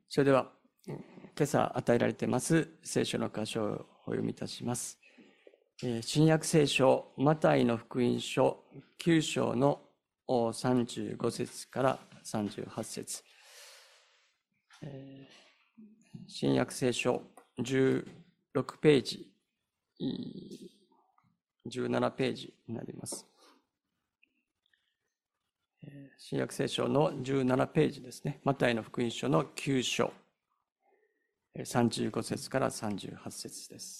それでは、今朝与えられています聖書の箇所をお読みいたします。新約聖書、マタイの福音書9章の35節から38節。新約聖書16ページ、17ページになります。新約聖書の17ページですね。マタイの福音書の9章、35節から38節です。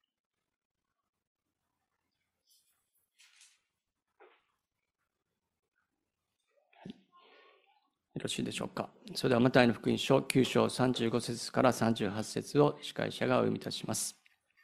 よろしいでしょうか。それではマタイの福音書9章35節から38節を司会者がお読みいたします。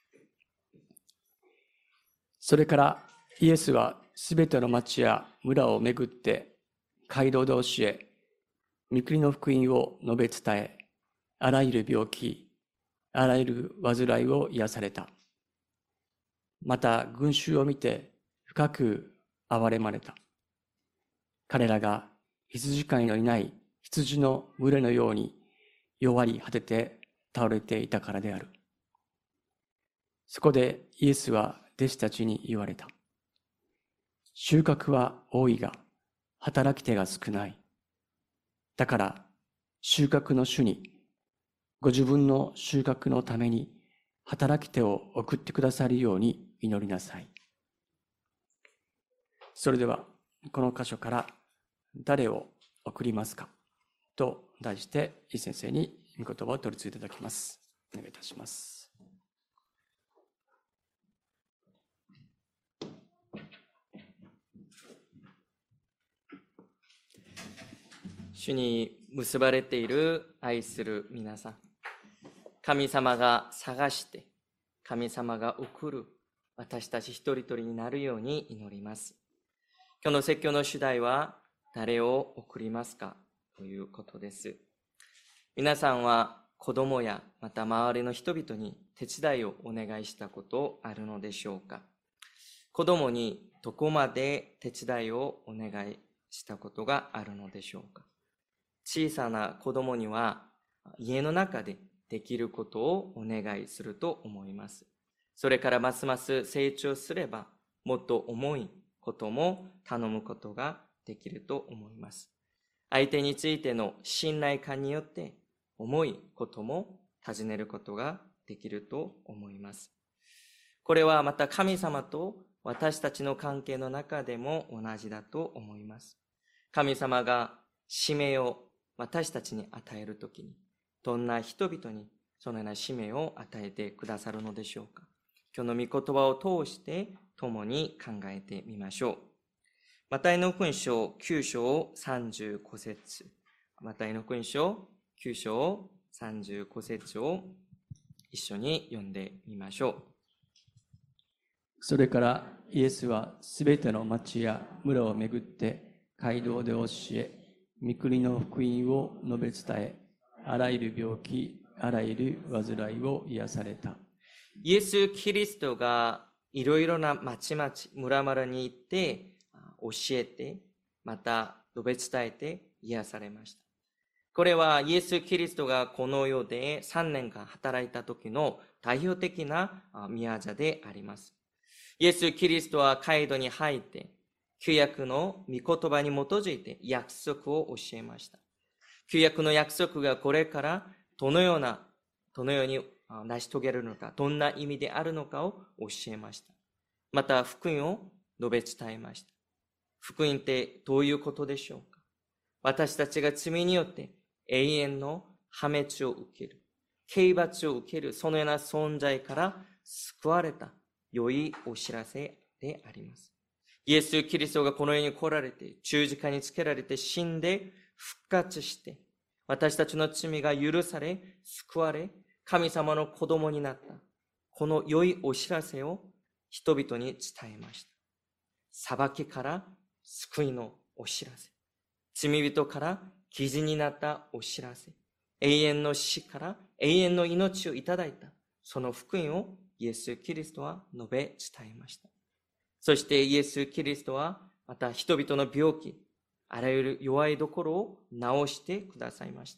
それからイエスはすべての町や村を巡って街道で教え、御国の福音を述べ伝え、あらゆる病気、あらゆる患いを癒された。また群衆を見て深く憐れまれた。彼らが羊飼いのいない羊の群れのように弱り果てて倒れていたからである。そこでイエスは弟子たちに言われた。収穫は多いが、働き手が少ない。だから、収穫の主に、ご自分の収穫のために働き手を送ってくださるように祈りなさい。それでは、この箇所から誰を送りますかと題して、井先生に御言葉を取り次いでいただきます。お願いいたします。 主に結ばれている愛する皆さん、神様が探して神様が送る私たち一人一人になるように祈ります。今日の説教の主題は誰を送りますかということです。皆さんは子供やまた周りの人々に手伝いをお願いしたことあるのでしょうか。子供にどこまで手伝いをお願いしたことがあるのでしょうか。小さな子供には家の中でできることをお願いすると思います。それからますます成長すればもっと重いことも頼むことができると思います。相手についての信頼感によって重いことも尋ねることができると思います。これはまた神様と私たちの関係の中でも同じだと思います。神様が使命を私たちに与えるときに、どんな人々にそのような使命を与えてくださるのでしょうか。今日の御言葉を通して共に考えてみましょう。マタイの福音書9章35節。マタイの福音書9章35節を一緒に読んでみましょう。 それからイエスはすべての町や村を巡って街道で教え、御国の福音を述べ伝え、あらゆる病気、あらゆる患いを癒された。 イエス・キリストがいろいろな町々、村々に行って教えて、また述べ伝えて癒されました。これはイエス・キリストがこの世で3年間働いた時の代表的な宮座であります。イエス・キリストは街道に入って、旧約の御言葉に基づいて約束を教えました。旧約の約束がこれからどのように成し遂げるのか、どんな意味であるのかを教えました。また福音を述べ伝えました。福音ってどういうことでしょうか。私たちが罪によって永遠の破滅を受ける、刑罰を受ける、そのような存在から救われた良いお知らせであります。イエス・キリストがこの世に来られて、十字架につけられて死んで復活して、私たちの罪が許され、救われ、神様の子供になった。この良いお知らせを人々に伝えました。裁きから救いのお知らせ。罪人から義人になったお知らせ。永遠の死から永遠の命をいただいた。その福音をイエス・キリストは述べ伝えました。そしてイエス・キリストはまた人々の病気、あらゆる弱いところを治してくださいました。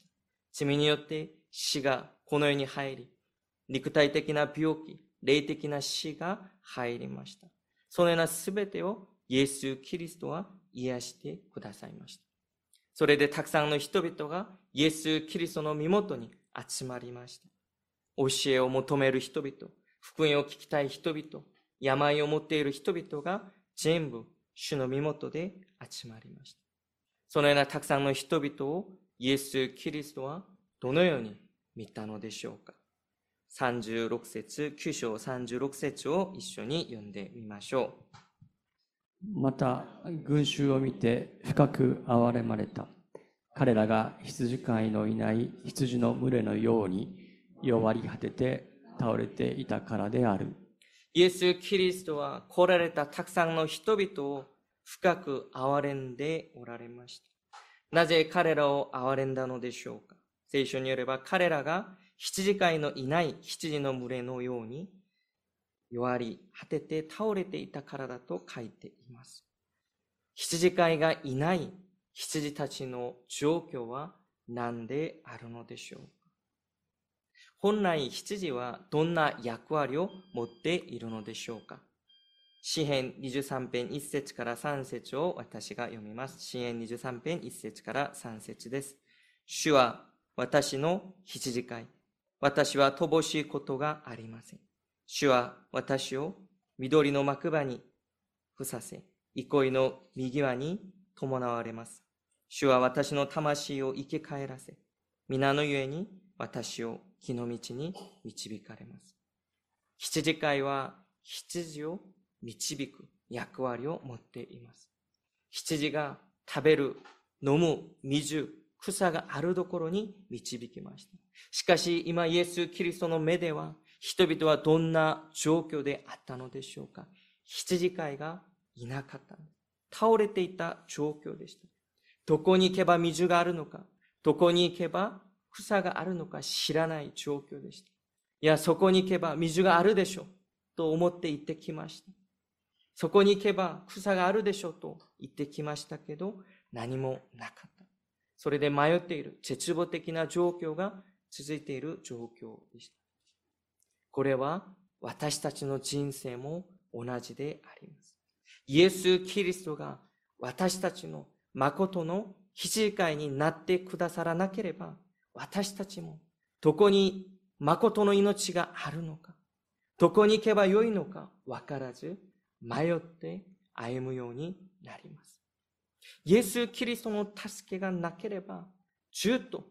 罪によって死がこの世に入り、肉体的な病気、霊的な死が入りました。そのようなすべてをイエス・キリストは癒してくださいました。それでたくさんの人々がイエス・キリストの身元に集まりました。教えを求める人々、福音を聞きたい人々、病を持っている人々が全部主の身元で集まりました。そのようなたくさんの人々をイエス・キリストはどのように見たのでしょうか。36節、9章36節を一緒に読んでみましょう。また群衆を見て深く憐れまれた。彼らが羊飼いのいない羊の群れのように弱り果てて倒れていたからである。 イエス・キリストは来られたたくさんの人々を深く憐れんでおられました。なぜ彼らを憐れんだのでしょうか。聖書によれば彼らが羊飼いのいない羊の群れのように弱り果てて倒れていたからだと書いています。羊飼いがいない羊たちの状況は何であるのでしょうか。本来羊はどんな役割を持っているのでしょうか。詩編23編1節から3節を私が読みます。詩編23編1節から3節です。主は私の羊飼い。私は乏しいことがありません。主は私を緑の幕場にふさせ、憩いの右輪に伴われます。主は私の魂を生き返らせ、皆のゆえに私を木の道に導かれます。羊飼いは羊を導く役割を持っています。羊が食べる、飲む水、草があるところに導きました。しかし今イエス・キリストの目では人々はどんな状況であったのでしょうか。羊飼いがいなかった。倒れていた状況でした。どこに行けば水があるのか、どこに行けば草があるのか知らない状況でした。いや、そこに行けば水があるでしょうと思って行ってきました。そこに行けば草があるでしょうと言ってきましたけど、何もなかった。それで迷っている、絶望的な状況が続いている状況でした。これは私たちの人生も同じであります。イエス・キリストが私たちの誠の羊飼いになってくださらなければ、私たちもどこに誠の命があるのか、どこに行けばよいのか分からず、迷って歩むようになります。イエス・キリストの助けがなければ、ずっと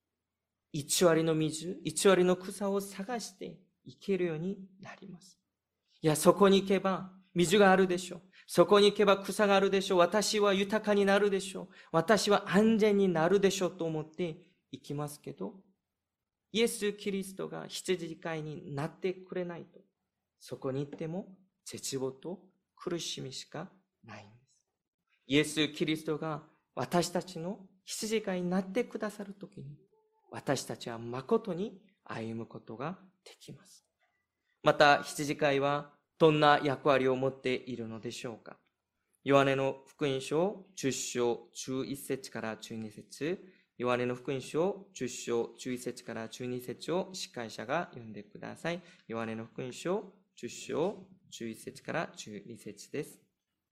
1割の水、1割の草を探して生きるようになります。いや、そこに行けば水があるでしょう。そこに行けば草があるでしょう。私は豊かになるでしょう。私は安全になるでしょうと思って行きますけど、イエス・キリストが羊飼いになってくれないと、そこに行っても絶望と苦しみしかないんです。イエス・キリストが私たちの羊飼いになってくださるときに、私たちは誠に歩むことができます。また、羊飼いはどんな役割を持っているのでしょうか。ヨハネの福音書10章11節から12節、ヨハネの福音書10章11節から12節を司会者が読んでください。ヨハネの福音書10章11節から12節です。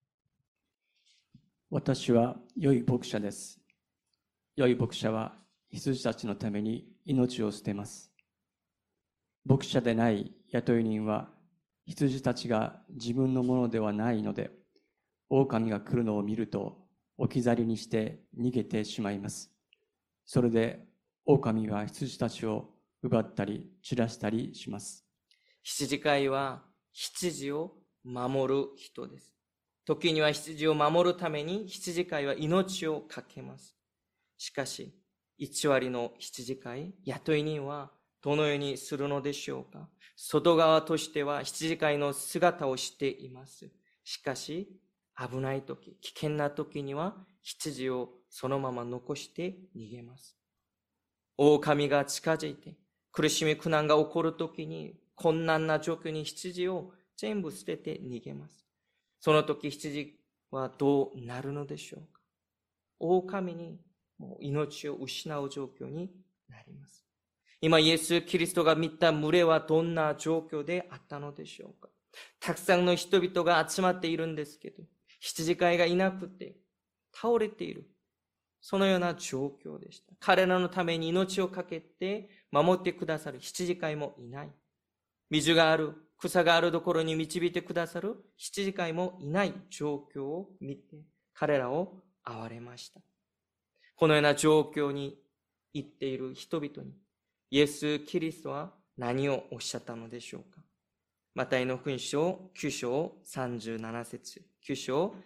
私は良い牧者です。良い牧者は羊たちのために命を捨てます。牧者でない雇い人は羊たちが自分のものではないので、狼が来るのを見ると置き去りにして逃げてしまいます。それで狼は羊たちを奪ったり散らしたりします。 羊飼いは羊を守る人です。時には羊を守るために羊飼いは命を懸けます。しかし、1割の羊飼い、雇い人はどのようにするのでしょうか。外側としては羊飼いの姿をしています。しかし、危ない時、危険な時には羊をそのまま残して逃げます。狼が近づいて苦しみ苦難が起こる時に困難な状況に羊を全部捨てて逃げます。その時羊はどうなるのでしょうか。狼にもう命を失う状況になります。今、イエス・キリストが見た群れはどんな状況であったのでしょうか。たくさんの人々が集まっているんですけど、羊飼いがいなくて倒れている。そのような状況でした。彼らのために命を懸けて守ってくださる羊飼いもいない。水がある、草があるところに導いてくださる羊飼いもいない状況を見て、彼らを憐れました。このような状況に行っている人々に、イエス・キリストは何をおっしゃったのでしょうか。マタイの福音書9章37節、9章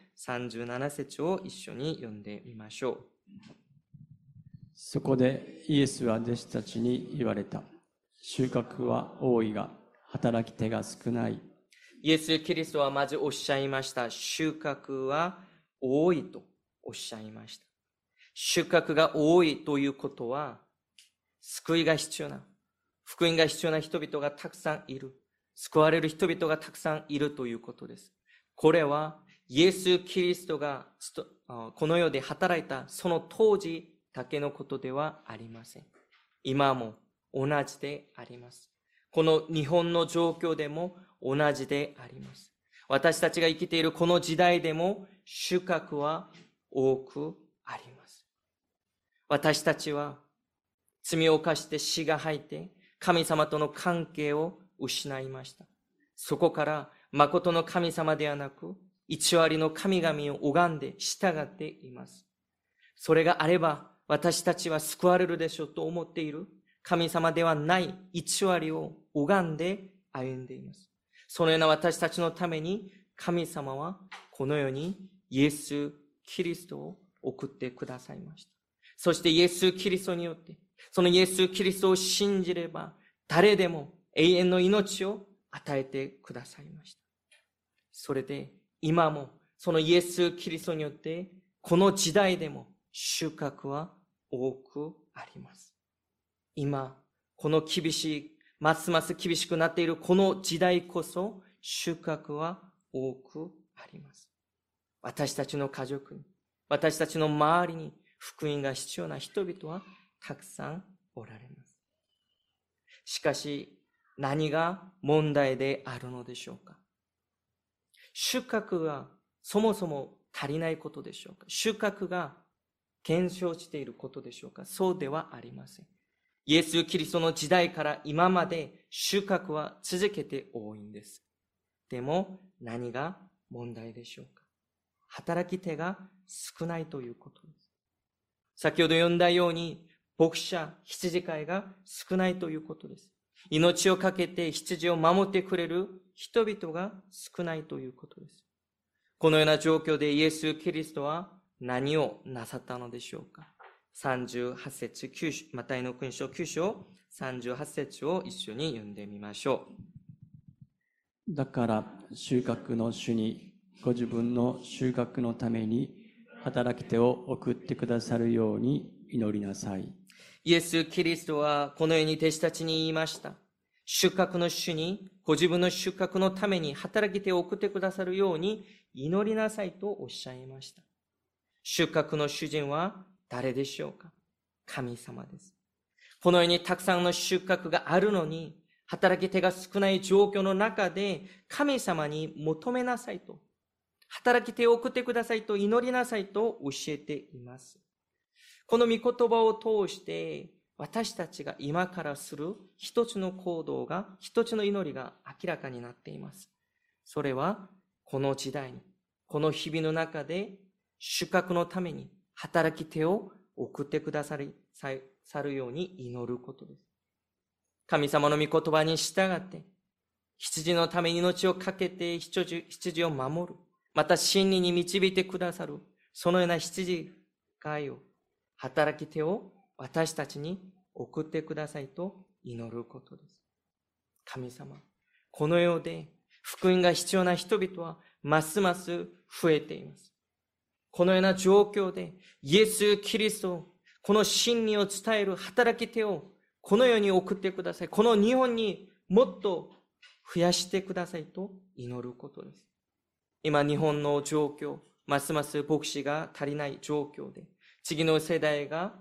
37節を一緒に読んでみましょう。 そこでイエスは弟子たちに言われた。収穫は多いが、働き手が少ない。 イエス・キリストはまずおっしゃいました。収穫は多いとおっしゃいました。収穫が多いということは、救いが必要な、福音が必要な人々がたくさんいる。救われる人々がたくさんいるということです。これはイエス・キリストがこの世で働いたその当時だけのことではありません。今も同じであります。この日本の状況でも同じであります。私たちが生きているこの時代でも収穫は多くあります。私たちは罪を犯して死が入って神様との関係を失いました。そこから誠の神様ではなく偽りの神々を拝んで従っています。それがあれば私たちは救われるでしょうと思っている神様ではない偽りを拝んで歩んでいます。そのような私たちのために神様はこの世にイエス・キリストを送ってくださいました。そしてイエス・キリストによってそのイエス・キリストを信じれば誰でも永遠の命を与えてくださいました。それで今もそのイエス・キリストによってこの時代でも収穫は多くあります。今この厳しい、ますます厳しくなっているこの時代こそ収穫は多くあります。私たちの家族に、私たちの周りに福音が必要な人々はたくさんおられます。しかし何が問題であるのでしょうか。収穫がそもそも足りないことでしょうか。収穫が減少していることでしょうか。そうではありません。イエス・キリストの時代から今まで収穫は続けて多いんです。でも何が問題でしょうか。働き手が少ないということです。先ほど読んだように牧者、羊飼いが少ないということです。命を懸けて羊を守ってくれる人々が少ないということです。このような状況でイエス・キリストは何をなさったのでしょうか。38節、マタイの福音書9章38節を一緒に読んでみましょう。だから収穫の主にご自分の収穫のために働き手を送ってくださるように祈りなさい。 イエス・キリストはこのように弟子たちに言いました。収穫の主にご自分の収穫のために働き手を送ってくださるように祈りなさいとおっしゃいました。収穫の主人は誰でしょうか。神様です。このようにたくさんの収穫があるのに働き手が少ない状況の中で神様に求めなさいと、働き手を送ってくださいと祈りなさいと教えています。この御言葉を通して私たちが今からする一つの行動が、一つの祈りが明らかになっています。それはこの時代に、この日々の中で収穫のために働き手を送ってくださるように祈ることです。神様の御言葉に従って羊のために命を懸けて羊を守る、また真理に導いてくださる、そのような羊飼いを、働き手を私たちに送ってくださいと祈ることです。神様、この世で福音が必要な人々はますます増えています。このような状況でイエス・キリスト、この真理を伝える働き手をこの世に送ってください。この日本にもっと増やしてくださいと祈ることです。今日本の状況、ますます牧師が足りない状況で、次の世代が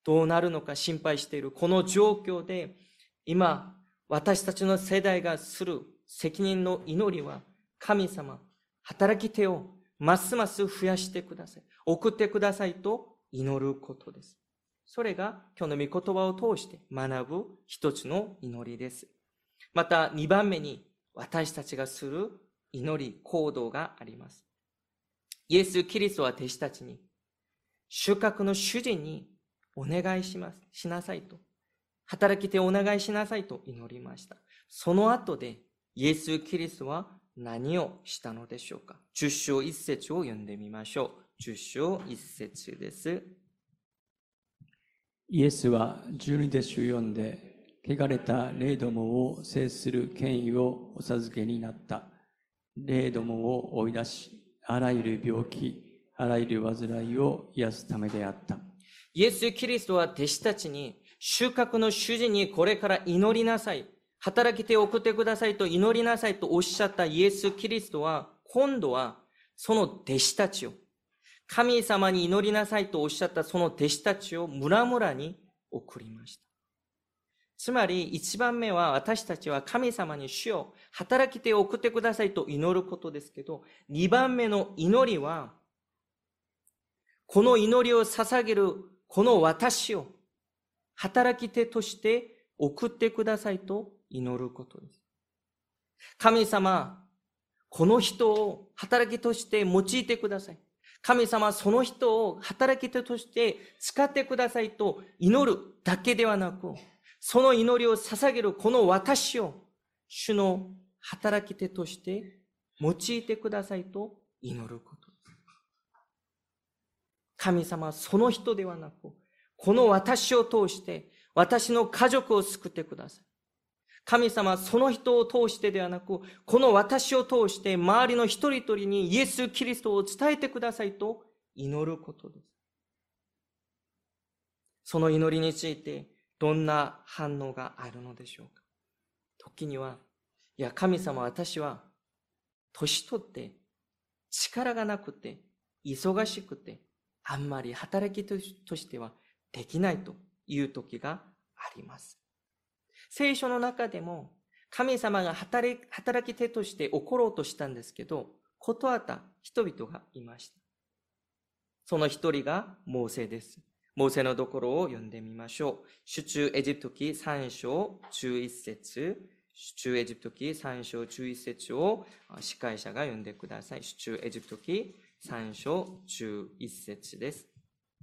どうなるのか心配しているこの状況で、今私たちの世代がする責任の祈りは、神様、働き手をますます増やしてください、送ってくださいと祈ることです。それが今日の御言葉を通して学ぶ一つの祈りです。また2番目に、私たちがする祈り行動があります。イエス・キリストは弟子たちに、収穫の主人にお願いしなさいと、働き手をお願いしなさいと祈りました。その後でイエス・キリストは何をしたのでしょうか。10章1節を読んでみましょう。10章1節です。 イエスは12弟子を呼んで、汚れた霊どもを制する権威をお授けになった。霊どもを追い出し、あらゆる病気、あらゆる患いを癒すためであった。 イエス・キリストは弟子たちに、収穫の主人にこれから祈りなさい、働き手を送ってくださいと祈りなさいとおっしゃったイエス・キリストは、今度はその弟子たちを、神様に祈りなさいとおっしゃったその弟子たちを村々に送りました。つまり一番目は、私たちは神様に主よ働き手を送ってくださいと祈ることですけど、2番目の祈りは、この祈りを捧げるこの私を働き手として送ってくださいと祈ることです。神様、この人を働き手として用いてください。神様、その人を働き手として使ってくださいと祈るだけではなく、その祈りを捧げるこの私を主の働き手として用いてくださいと祈ることです。神様はその人ではなく、この私を通して私の家族を救ってください。神様はその人を通してではなく、この私を通して周りの一人一人にイエス・キリストを伝えてくださいと祈ることです。その祈りについてどんな反応があるのでしょうか。時には、いや神様、私は年取って力がなくて忙しくてあんまり働きとしてはできないという時があります。聖書の中でも神様が働き手として怒ろうとしたんですけど、断った人々がいました。その一人がモーセです。モーセのところを読んでみましょう。出エジプト記3章11節、出エジプト記3章11節を司会者が読んでください。出エジプト記3章11節です。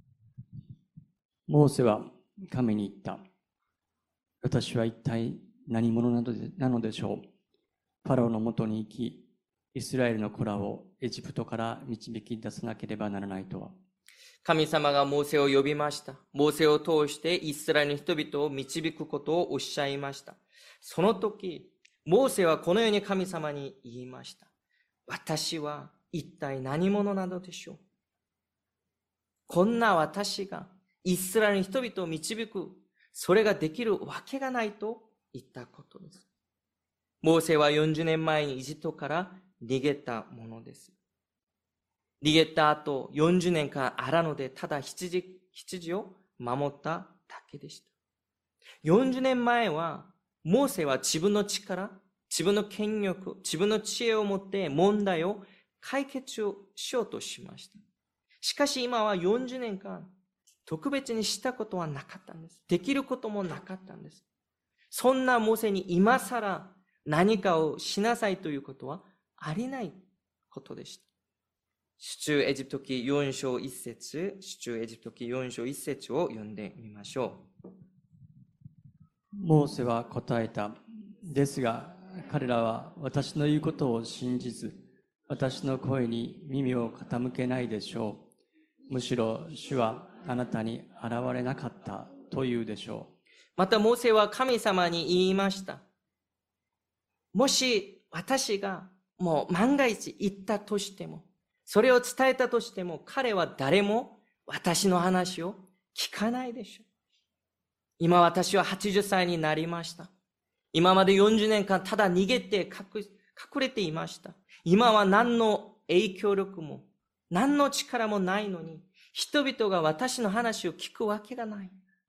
モーセは神に言った。私は一体何者なのでしょう。パロのもとに行き、イスラエルの子らをエジプトから導き出さなければならないとは。 神様がモーセを呼びました。モーセを通してイスラエルの人々を導くことをおっしゃいました。その時、モーセはこのように神様に言いました。私は一体何者なのでしょう。こんな私がイスラエルの人々を導く、それができるわけがないと言ったことです。モーセは40年前にエジプトから逃げたものです。逃げた後40年間荒野でただ羊を守っただけでした。40年前はモーセは自分の力、自分の権力、自分の知恵を持って問題を解決しようとしました。しかし今は40年間特別にしたことはなかったんです。できることもなかったんです。そんなモーセに今更何かをしなさいということはありないことでした。出エジプト記4章1節、出エジプト記4章1節を読んでみましょう。 モーセは答えた。ですが彼らは私の言うことを信じず、私の声に耳を傾けないでしょう。むしろ主はあなたに現れなかったと言うでしょう。 またモーセは神様に言いました。もし私がもう万が一言ったとしても、それを伝えたとしても、彼は誰も私の話を聞かないでしょう。今私は80歳になりました。今まで40年間ただ逃げて隠れていました。今は何の影響力も何の力もないのに、人々が私の話を聞くわけがない。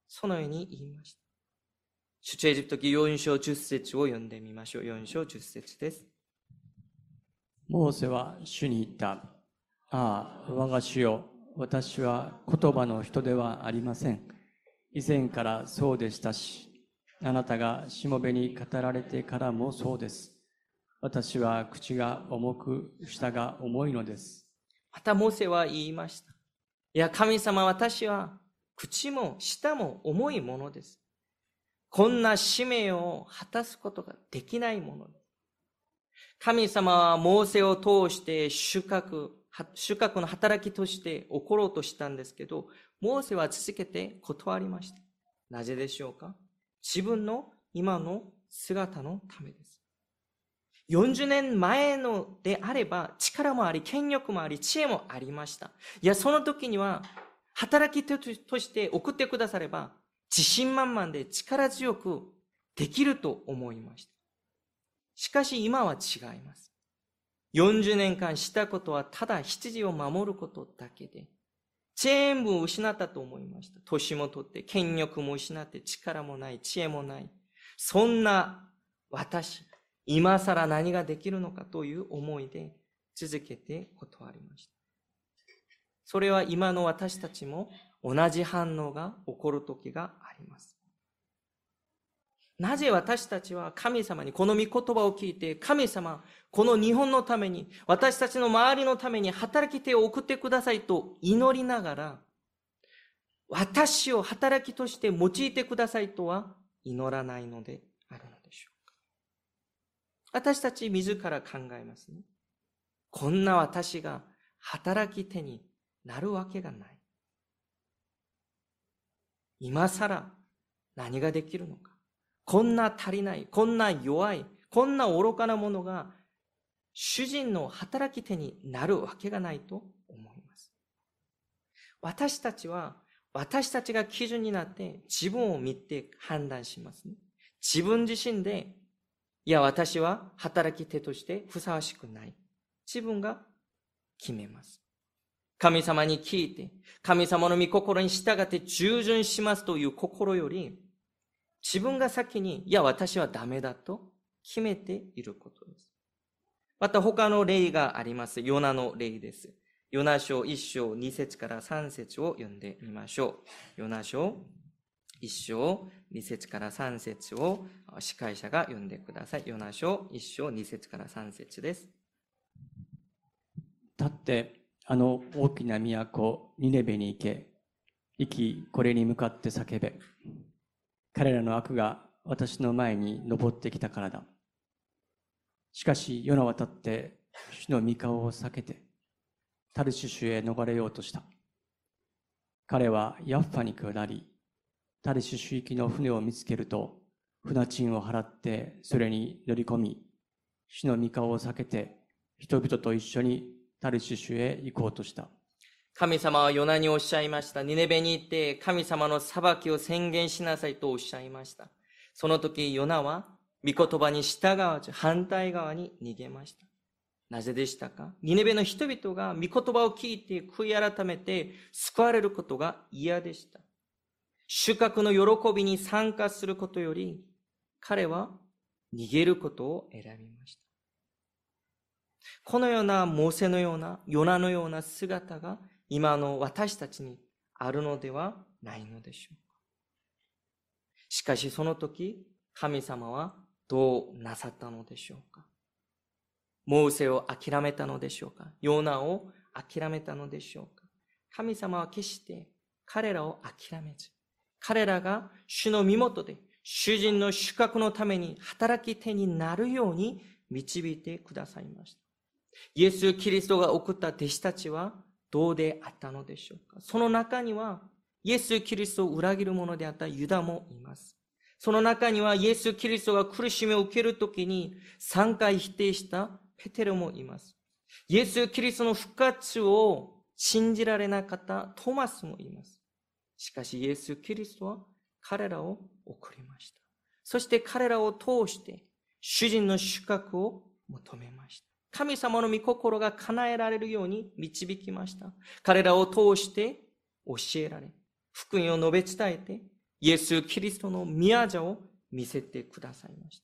そのように言いました。出エジプト記4章10節を読んでみましょう。4章10節です。 モーセは主に言った。ああ、我が主よ、私は言葉の人ではありません。以前からそうでしたし、あなたがしもべに語られてからもそうです。私は口が重く、舌が重いのです。 またモーセは言いました。いや、神様、私は口も舌も重いものです。こんな使命を果たすことができないものです。神様はモーセを通して収穫の働きとして起ころうとしたんですけど、モーセは続けて断りました。なぜでしょうか？自分の今の姿のためです。40年前のであれば力もあり、権力もあり、知恵もありました。いや、その時には働き手として送ってくだされば自信満々で力強くできると思いました。しかし今は違います。40年間したことはただ羊を守ることだけで、全部失ったと思いました。年も取って、権力も失って、力もない、知恵もない。そんな私、今更何ができるのかという思いで続けて断りました。それは今の私たちも同じ反応が起こる時があります。なぜ私たちは神様にこの御言葉を聞いて、神様、この日本のために、私たちの周りのために働き手を送ってくださいと祈りながら、私を働きとして用いてくださいとは祈らないのであるのでしょうか。私たち自ら考えますね。こんな私が働き手になるわけがない。今更何ができるのか。こんな足りない、こんな弱い、こんな愚かなものが主人の働き手になるわけがないと思います。私たちは私たちが基準になって自分を見て判断しますね。自分自身で、いや私は働き手としてふさわしくない。自分が決めます。神様に聞いて、神様の御心に従って従順しますという心より、自分が先に、いや私はダメだと決めていることです。また他の例があります。ヨナの例です。ヨナ書1章2節から3節を読んでみましょう。ヨナ書1章2節から3節を司会者が読んでください。ヨナ書1章2節から3節です。 立ってあの大きな都ニネベに行け。行きこれに向かって叫べ。彼らの悪が私の前に上ってきたからだ。しかしヨナは立って主の御顔を避けてタルシュシュへ逃れようとした。彼はヤッファに下り、タルシュシュ行きの船を見つけると船賃を払ってそれに乗り込み、主の御顔を避けて人々と一緒にタルシュシュへ行こうとした。 神様はヨナにおっしゃいました。ニネベに行って神様の裁きを宣言しなさいとおっしゃいました。その時ヨナは御言葉に従わず反対側に逃げました。なぜでしたか？ニネベの人々が御言葉を聞いて悔い改めて救われることが嫌でした。収穫の喜びに参加することより彼は逃げることを選びました。このようなモーセのようなヨナのような姿が今の私たちにあるのではないのでしょうか。しかしその時、神様はどうなさったのでしょうか。モーセを諦めたのでしょうか。ヨナを諦めたのでしょうか。神様は決して彼らを諦めず、彼らが主の身元で主人の収穫のために働き手になるように導いてくださいました。イエス・キリストが送った弟子たちはどうであったのでしょうか。その中にはイエス・キリストを裏切る者であったユダもいます。その中にはイエス・キリストが苦しみを受けるときに3回否定したペテロもいます。イエス・キリストの復活を信じられなかったトマスもいます。しかしイエス・キリストは彼らを送りました。そして彼らを通して主人の収穫を求めました。神様の御心が叶えられるように導きました。彼らを通して教えられ、福音を述べ伝えて、 イエス・キリストの宮座を見せてくださいました。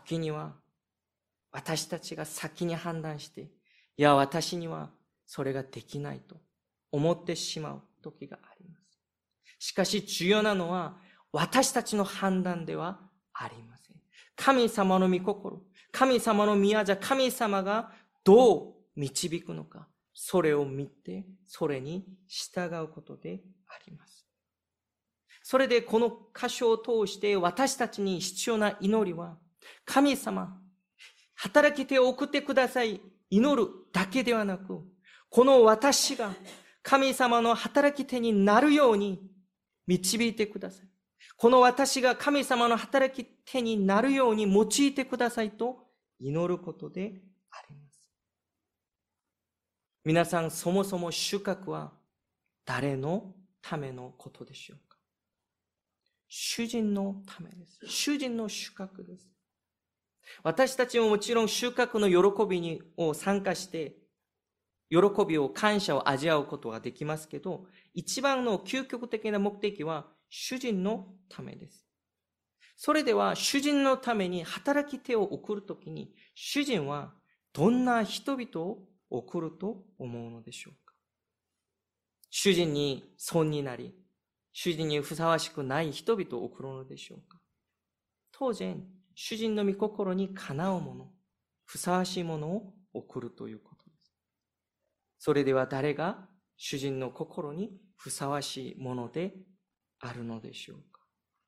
時には私たちが先に判断して、いや、私にはそれができないと思ってしまう時があります。しかし重要なのは私たちの判断ではありません。神様の御心、神様の宮座、神様がどう導くのか、それを見て、それに従うことであります。それでこの箇所を通して私たちに必要な祈りは、神様、働き手を送ってください、祈るだけではなく、この私が神様の働き手になるように導いてください。この私が神様の働き手になるように用いてくださいと祈ることであります。皆さん、そもそも収穫は誰のためのことでしょうか？主人のためです。主人の収穫です。私たちももちろん収穫の喜びに参加して、喜びを、感謝を味わうことができますけど、一番の究極的な目的は主人のためです。それでは主人のために働き手を送るときに、主人はどんな人々を送ると思うのでしょうか？主人に損になり、主人にふさわしくない人々を送るのでしょうか？当然、主人の御心にかなうもの、ふさわしいものを送るということです。それでは誰が主人の心にふさわしいものであるのでしょうか？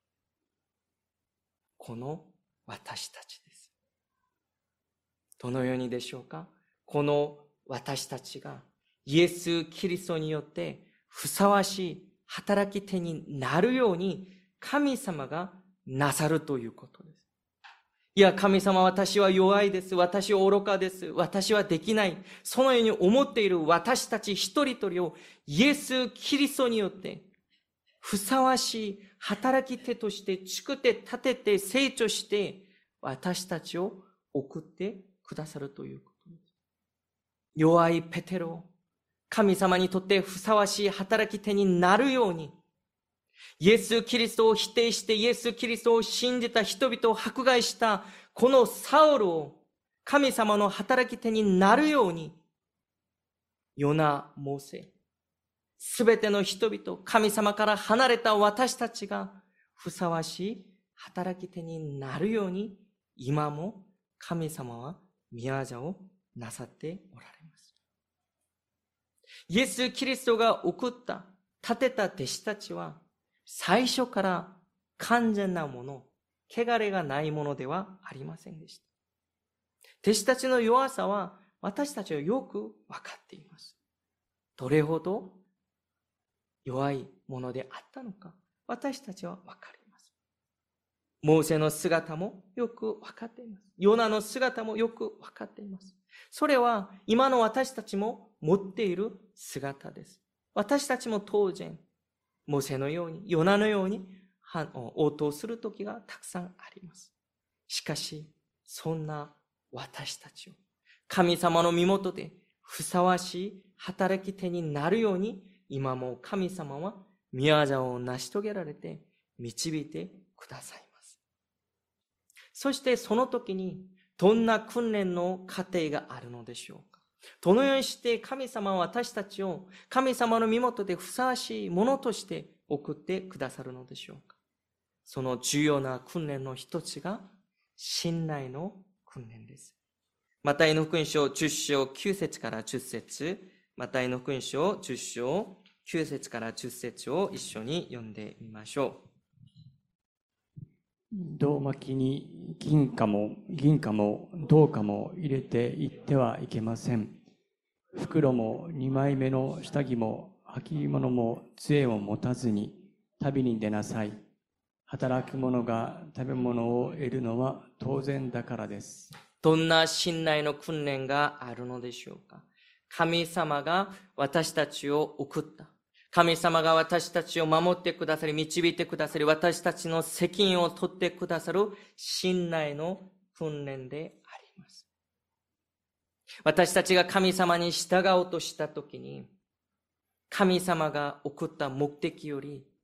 この私たちです。どのようにでしょうか？この私たちがイエス・キリストによってふさわしい働き手になるように神様がなさるということです。いや、神様、私は弱いです。私は愚かです。私はできない。そのように思っている私たち一人一人をイエス・キリストによってふさわしい働き手として作って立てて成長して私たちを送ってくださるということです。弱いペテロ、神様にとってふさわしい働き手になるように、イエス・キリストを否定してイエス・キリストを信じた人々を迫害したこのサウルを神様の働き手になるように、ヨナ、モーセ、すべての人々、神様から離れた私たちがふさわしい働き手になるように、今も神様は宮座をなさっておられます。イエス・キリストが送った、立てた弟子たちは、最初から完全なもの、汚れがないものではありませんでした。弟子たちの弱さは私たちはよくわかっています。どれほど弱いものであったのか、私たちはわかります。モーセの姿もよくわかっています。ヨナの姿もよくわかっています。それは今の私たちも持っている姿です。私たちも当然、モーセのように、ヨナのように応答する時がたくさんあります。しかし、そんな私たちを神様の身元でふさわしい働き手になるように、今も神様は宮座を成し遂げられて導いてくださいます。そしてその時にどんな訓練の過程があるのでしょうか？どのようにして神様は私たちを神様の身元でふさわしいものとして送ってくださるのでしょうか？その重要な訓練の一つが信頼の訓練です。マタイの福音書10章9節から10節、マタイの福音書10章9節から10節を一緒に読んでみましょう。胴巻きに銀貨も銅貨も入れていってはいけません。袋も2枚目の下着も履物も杖を持たずに旅に出なさい。働く者が食べ物を得るのは当然だからです。 どんな信頼の訓練があるのでしょうか？神様が私たちを送った。神様が私たちを守ってくださり、導いてくださり、私たちの責任を取ってくださる信頼の訓練であります。私たちが神様に従おうとしたときに、神様が送った目的より、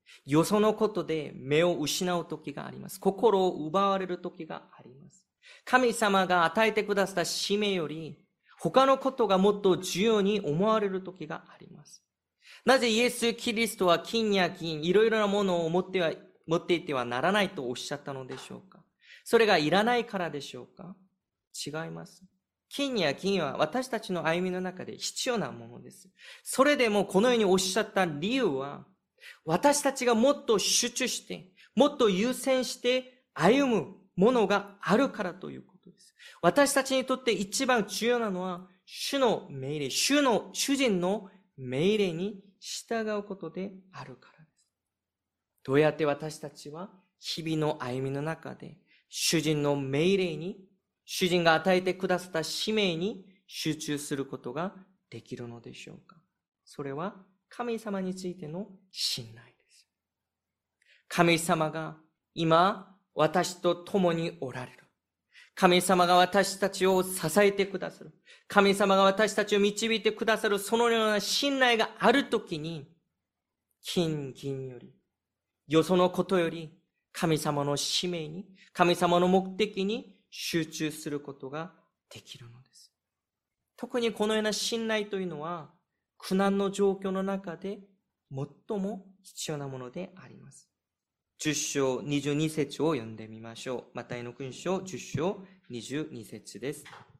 よそのことで目を失う時があります。心を奪われる時があります。神様が与えてくださった使命より、他のことがもっと重要に思われる時があります。なぜイエス・キリストは金や銀、いろいろなものを持っていてはならないとおっしゃったのでしょうか。それがいらないからでしょうか。違います。金や銀は私たちの歩みの中で必要なものです。それでもこのようにおっしゃった理由は、私たちがもっと集中して、もっと優先して歩むものがあるからということです。私たちにとって一番重要なのは、主の命令、主人の命令に従うことであるからです。どうやって私たちは日々の歩みの中で、主人の命令に、主人が与えてくださった使命に集中することができるのでしょうか。それは神様についての信頼です。神様が今私と共におられる。神様が私たちを支えてくださる。神様が私たちを導いてくださる、そのような信頼があるときに、金銀より、よそのことより、神様の使命に、神様の目的に集中することができるのです。特にこのような信頼というのは、苦難の状況の中で最も必要なものであります。10章22節を読んでみましょう。マタイの福音書10章22節です。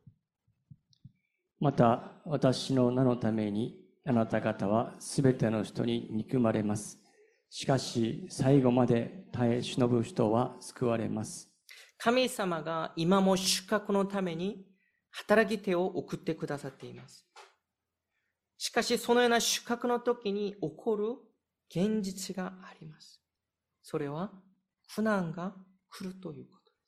また私の名のためにあなた方はすべての人に憎まれます。しかし最後まで耐え忍ぶ人は救われます。 神様が今も収穫のために働き手を送ってくださっています。しかしそのような収穫の時に起こる現実があります。それは苦難が来るということです。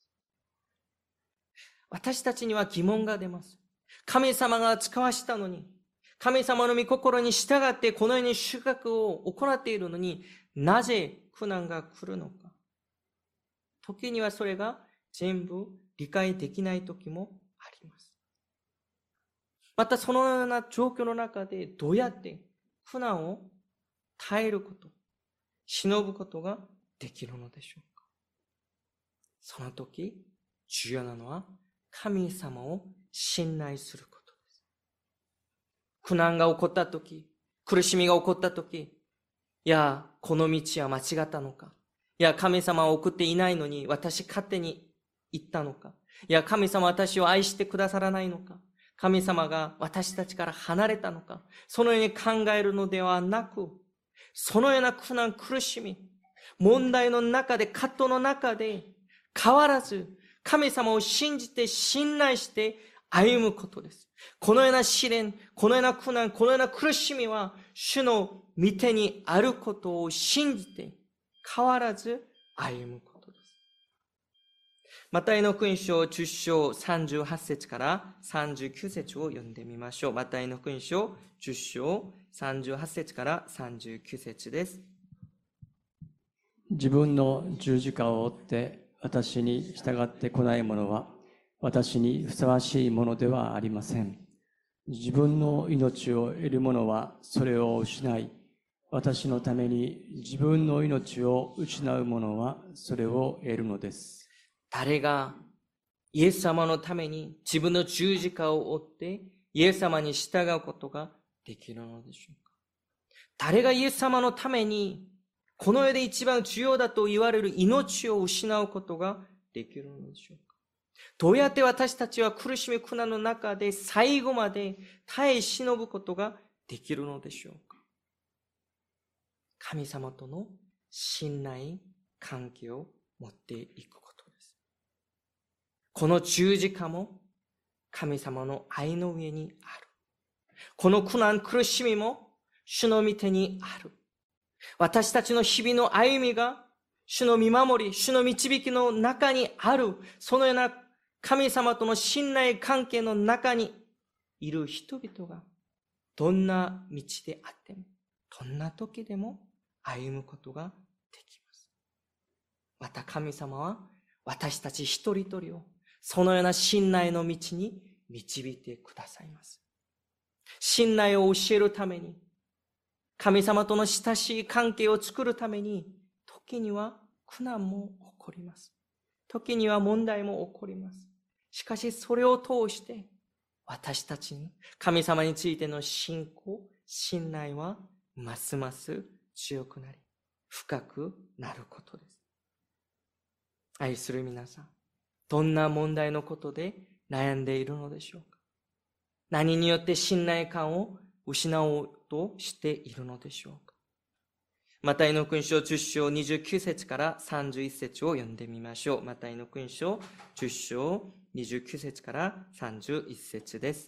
私たちには疑問が出ます。神様が使わしたのに、神様の御心に従ってこのように収穫を行っているのに、なぜ苦難が来るのか。時にはそれが全部理解できない時もあります。またそのような状況の中でどうやって苦難を耐えること、忍ぶことができるのでしょうか。その時、重要なのは神様を信頼することです。苦難が起こった時、苦しみが起こった時、いや、この道は間違ったのか。いや、神様を送っていないのに私勝手に行ったのか。いや、神様は私を愛してくださらないのか。神様が私たちから離れたのか。そのように考えるのではなく、そのような苦難、苦しみ、問題の中で、葛藤の中で、変わらず、神様を信じて、信頼して歩むことです。このような試練、このような苦難、このような苦しみは、主の御手にあることを信じて、変わらず歩むことです。マタイの福音書10章38節から39節を読んでみましょう。マタイの福音書10章38節から39節です。 自分の十字架を追って私に従ってこない者は私にふさわしいものではありません。自分の命を得る者はそれを失い、私のために自分の命を失う者はそれを得るのです。 誰がイエス様のために自分の十字架を追ってイエス様に従うことができるのでしょうか。誰がイエス様のためにこの世で一番重要だと言われる命を失うことができるのでしょうか。どうやって私たちは苦しみ苦難の中で最後まで耐え忍ぶことができるのでしょうか。神様との信頼関係を持っていくことです。この十字架も神様の愛の上にある。この苦難苦しみも主の御手にある。私たちの日々の歩みが主の見守り、主の導きの中にある、そのような神様との信頼関係の中にいる人々がどんな道であっても、どんな時でも歩むことができます。また神様は私たち一人一人をそのような信頼の道に導いてくださいます。信頼を教えるために、神様との親しい関係を作るために、 時には苦難も起こります。時には問題も起こります。しかしそれを通して私たちに神様についての信仰、信頼はますます強くなり、深くなることです。愛する皆さん、どんな問題のことで悩んでいるのでしょうか。何によって信頼感を失おうとしているのでしょうか。マタイの福音書10章29節から31節を読んでみましょう。マタイの福音書10章29節から31節です。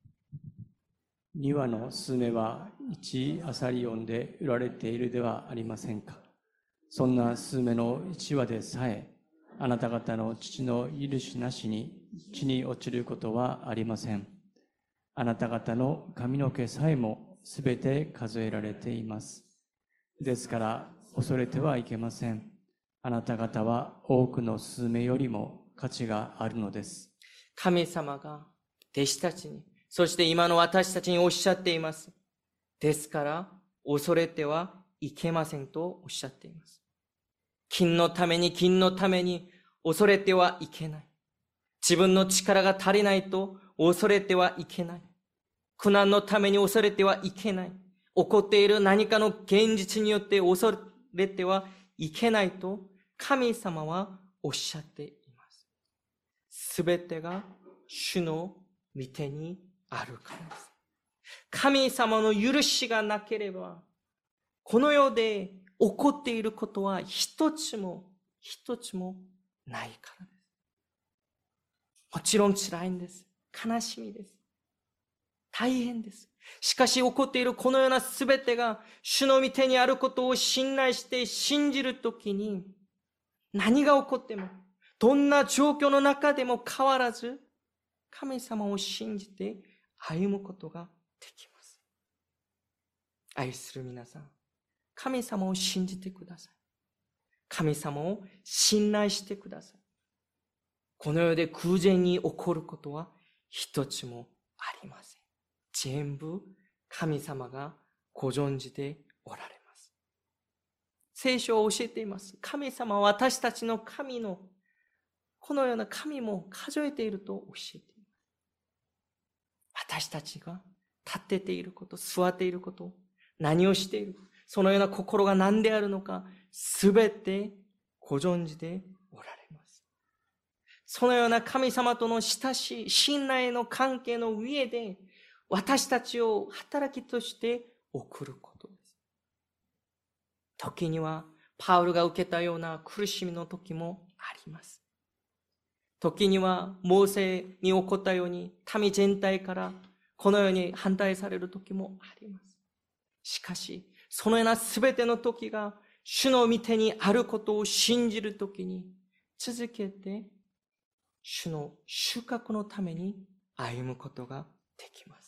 2羽のスズメは1アサリオンで売られているではありませんか。そんなスズメの1羽でさえ、あなた方の父の許しなしに地に落ちることはありません。あなた方の髪の毛さえもすべて数えられています。ですから恐れてはいけません。あなた方は多くのスズメよりも価値があるのです。 神様が弟子たちに、そして今の私たちにおっしゃっています。ですから恐れてはいけませんとおっしゃっています。金のために恐れてはいけない。自分の力が足りないと恐れてはいけない。苦難のために恐れてはいけない。起こっている何かの現実によって恐れてはいけないと神様はおっしゃっています。すべてが主の御手にあるからです。神様の許しがなければ、この世で起こっていることは一つもないからです。もちろん辛いんです。悲しみです。大変です。しかし起こっているこのようなすべてが主の御手にあることを信頼して信じるときに、何が起こっても、どんな状況の中でも変わらず、神様を信じて歩むことができます。愛する皆さん、神様を信じてください。神様を信頼してください。この世で空前に起こることは一つもありません。全部神様がご存知でおられます。聖書は教えています。神様は私たちの神のこのような神も数えていると教えています。私たちが立ってていること、座っていること、何をしている、そのような心が何であるのか、すべてご存知でおられます。そのような神様との親しい信頼の関係の上で、私たちを働きとして送ることです。時にはパウルが受けたような苦しみの時もあります。時にはモーセに起こったように民全体からこのように反対される時もあります。しかしそのようなすべての時が主の御手にあることを信じる時に続けて主の収穫のために歩むことができます。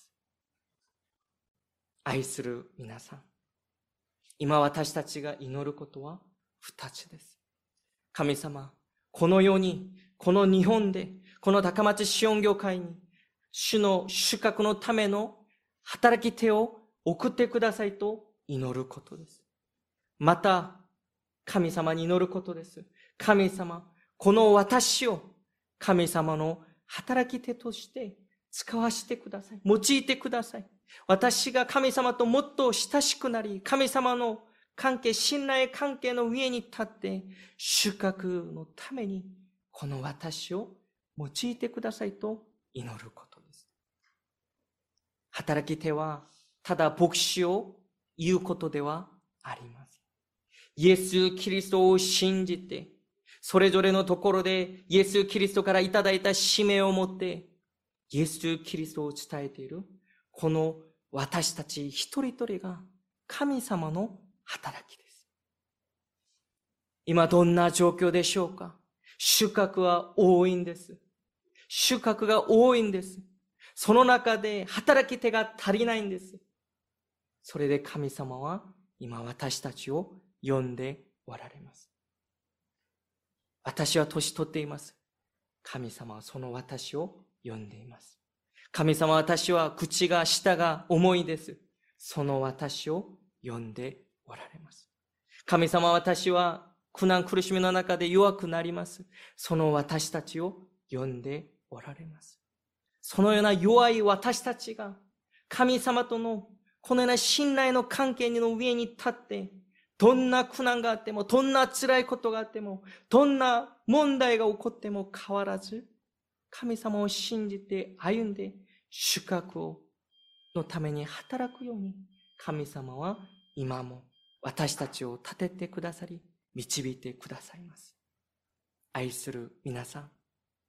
愛する皆さん、今私たちが祈ることは2つです。神様、この世に、この日本で、この高松シオン教会に主の収穫のための働き手を送ってくださいと祈ることです。また神様に祈ることです。神様、この私を神様の働き手として使わせてください。用いてください。私が神様ともっと親しくなり、神様の関係、信頼関係の上に立って収穫のためにこの私を用いてくださいと祈ることです。働き手はただ牧師を言うことではありません。イエス・キリストを信じて、それぞれのところでイエス・キリストからいただいた使命を持ってイエス・キリストを伝えているこの私たち一人一人が神様の働きです。今どんな状況でしょうか。収穫は多いんです。収穫が多いんです。その中で働き手が足りないんです。それで神様は今私たちを呼んでおられます。私は年取っています。神様はその私を呼んでいます。神様、私は口が舌が重いです。その私を呼んでおられます。 神様、私は苦難苦しみの中で弱くなります。その私たちを呼んでおられます。そのような弱い私たちが神様とのこのような信頼の関係の上に立って、どんな苦難があっても、どんな辛いことがあっても、どんな問題が起こっても変わらず、神様を信じて歩んで、主格のために働くように、神様は今も私たちを立ててくださり、導いてくださいます。愛する皆さん、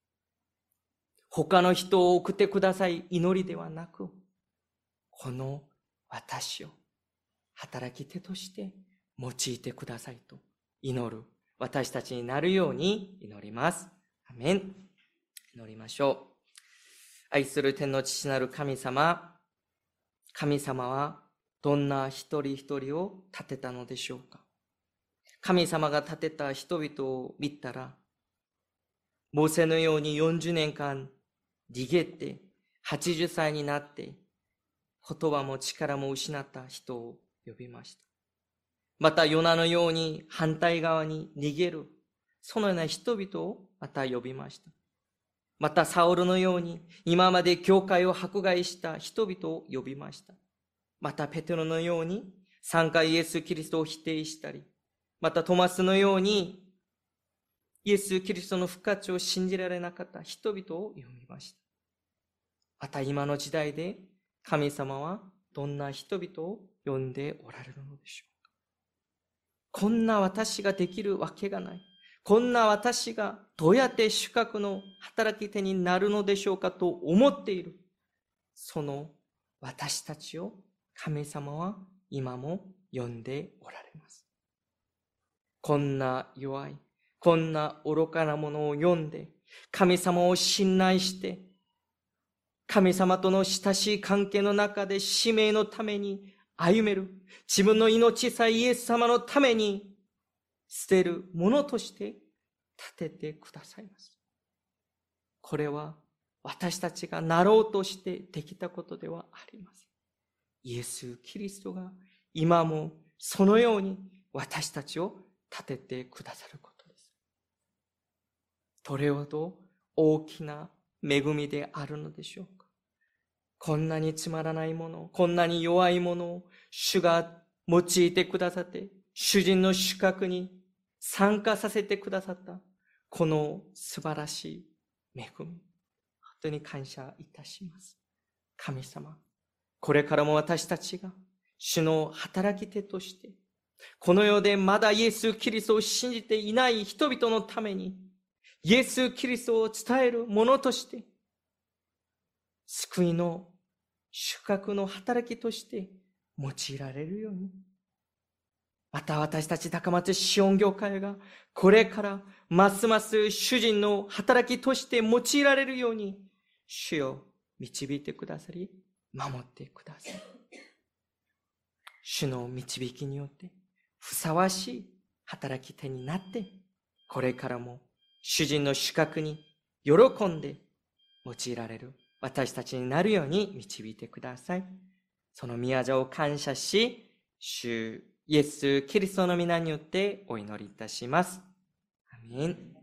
他の人を送ってください祈りではなく、この私を働き手として用いてくださいと祈る私たちになるように祈ります。アメン。祈りましょう。愛する天の父なる神様、神様はどんな一人一人を立てたのでしょうか。神様が立てた人々を見たら、モーセのように40年間逃げて80歳になって言葉も力も失った人を呼びました。またヨナのように反対側に逃げる、そのような人々をまた呼びました。またサウルのように今まで教会を迫害した人々を呼びました。またペテロのように3回イエス・キリストを否定したり、またトマスのようにイエス・キリストの復活を信じられなかった人々を呼びました。また今の時代で神様はどんな人々を呼んでおられるのでしょうか。こんな私ができるわけがない。こんな私がどうやって主格の働き手になるのでしょうかと思っている。その私たちを神様は今も呼んでおられます。こんな弱い、こんな愚かなものを呼んで、神様を信頼して、神様との親しい関係の中で使命のために歩める、自分の命さえイエス様のために捨てるものとして立ててくださいます。これは私たちがなろうとしてできたことではありません。イエス・キリストが今もそのように私たちを立ててくださることです。どれほど大きな恵みであるのでしょうか。こんなにつまらないもの、こんなに弱いものを主が用いてくださって、主人の主格に参加させてくださったこの素晴らしい恵み、本当に感謝いたします。神様、これからも私たちが主の働き手として、この世でまだイエス・キリストを信じていない人々のために、イエス・キリストを伝える者として、救いの主格の働きとして用いられるように、また私たち高松シオン教会がこれからますます主人の働きとして用いられるように、主よ導いてくださり、守ってください。主の導きによってふさわしい働き手になって、これからも主人の主格に喜んで用いられる私たちになるように導いてください。その御業を感謝し、主イエス・キリストの皆によってお祈りいたします。アメン。